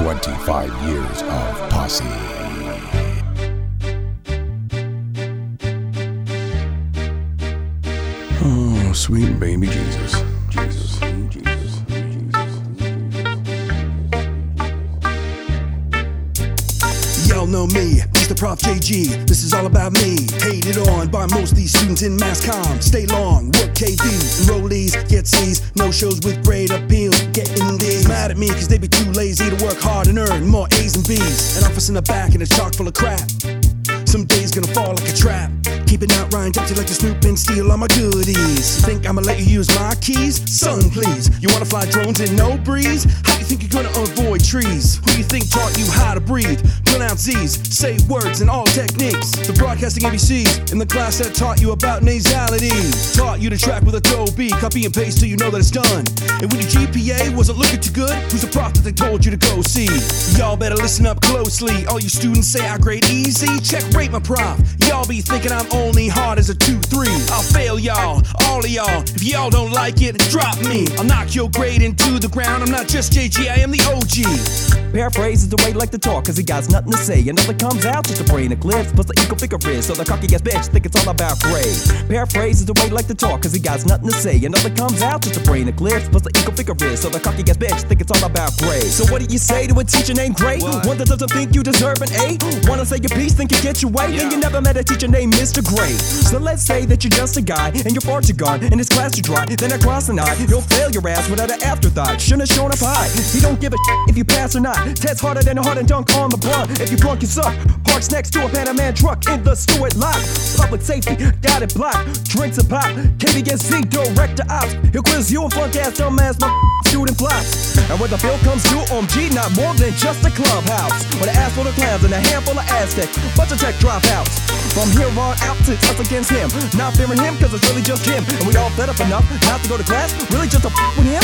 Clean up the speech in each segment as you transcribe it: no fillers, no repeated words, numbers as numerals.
25 years of Posse. Oh, sweet baby Jesus. Jesus. Y'all know me, Mr. Prof JG. This is all about me. Hated on by most of these students in mass comm. Stay long, work KV, enrollees, get C's. No shows with great appeal, getting D's. Mad at me cause they be too lazy to work hard and earn more A's and B's. An office in the back and a chock full of crap. Some days gonna fall like a trap. Keeping out Ryan Dempsey like to snoop and steal all my goodies. You think I'ma let you use my keys? Son, please. You wanna fly drones in no breeze? How you think you're gonna avoid trees? Who you think taught you how to breathe? Pronounce Z's, say words and all techniques. The broadcasting ABCs in the class that taught you about nasality. Taught you to track with Adobe, copy and paste till you know that it's done. And when your GPA wasn't looking too good, who's the prof that they told you to go see? Y'all better listen up closely. All you students say I grade easy, check rate my prof. Y'all be thinking I'm only hard as a 2-3. I'll fail y'all, all of y'all. If y'all don't like it, drop me. I'll knock your grade into the ground. I'm not just JG, I am the OG. Paraphrase is the way he like to talk, cause he got nothing to say. And nothing comes out, just a brain eclipse. Plus the eco figure is, so the cocky ass bitch think it's all about grade. Paraphrase is the way he like to talk, cause he got nothing to say. And nothing comes out, just a brain eclipse. Plus the eco figure is, so the cocky ass bitch think it's all about grade. So what do you say to a teacher named Gray? One that doesn't think you deserve an A? Wanna say your piece, think you get your way? Then you never met a teacher named Mr. Gray. So let's say that you're just a guy, and your farts are gone, and his class are dry. Then across an eye, he'll fail your ass without an afterthought. Shouldn't have shown up high. He don't give a if you pass or not. Test harder than a hard and dunk on the blunt. If you flunk, you suck. Parks next to a Panaman truck in the Stewart lot. Public safety, got it blocked. Drinks and pop. KVSC, director ops. He'll quiz you a flunk ass, dumbass, my student flops. And when the bill comes due, OMG, not more than just a clubhouse. With an ass full of clowns and a handful of Aztec. Bunch of tech dropouts. From here on out, it's us against him. Not fearing him, cause it's really just him. And we all fed up enough not to go to class. Really just to with him?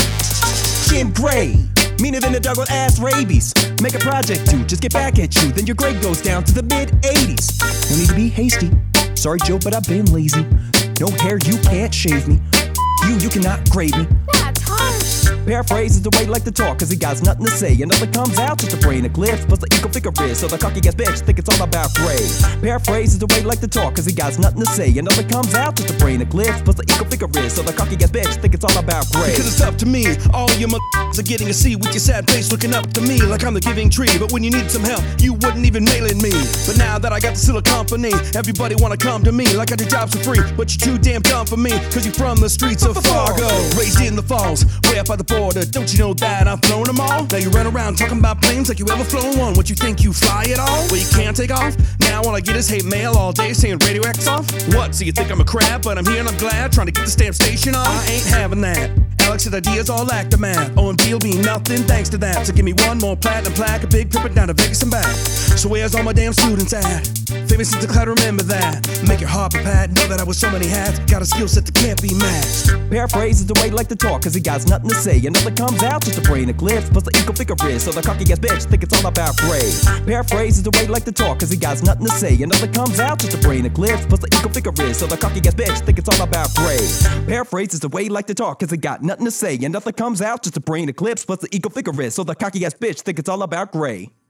Jim Gray. Meaner than a dog with ass rabies. Make a project to just get back at you. Then your grade goes down to the mid-80s. No need to be hasty. Sorry, Joe, but I've been lazy. No hair, you can't shave me. You cannot grade me. That's harsh. Paraphrase is the way he like to talk, cause he got nothing to say. And nothing comes out, just a brain eclipse. Plus the eco figure is, so the cocky ass bitch think it's all about grade. Paraphrase is the way he like to talk, cause he got nothing to say. And nothing comes out, just a brain eclipse. Plus the eco figure is, so the cocky ass bitch think it's all about grade. Because it's up to me. All of you are getting a C with your sad face looking up to me like I'm the giving tree. But when you need some help, you wouldn't even mail in me. But now that I got the Silla Company, everybody wanna come to me like I do jobs for free. But you're too damn dumb for me, cause you're from the streets of Fargo. Raised in the falls, way up by the border. Don't you know that I've flown them all? Now you run around talking about planes like you ever flown one. What you think, you fly at all? Well, you can't take off. Now all I get is hate mail all day saying Radio X off. What, so you think I'm a crab? But I'm here and I'm glad, trying to get the stamp station on. I ain't having that. Alex's ideas all lack the math. OMD'll be nothing thanks to that. So give me one more platinum plaque, a big trip down to Vegas and back. So where's all my damn students at? Famous since the cloud, remember that. Make your heart be pat, know that I wear so many hats. Got a skill set that can't be matched. Paraphrase is the way he like to talk, cause he got nothing to say. And nothing comes out, just a brain eclipse. Plus the eco figure is, so the cocky ass bitch think it's all about grade. Paraphrase is the way he like to talk, cause he got nothing to say. And nothing comes out, just a brain eclipse. Plus the eco figure is, so the cocky ass bitch think it's all about grade. Paraphrase is the way he like to talk, cause he got nothing to say. And nothing comes out, just a brain eclipse. Plus the eco figure is, so the cocky ass bitch think it's all about gray.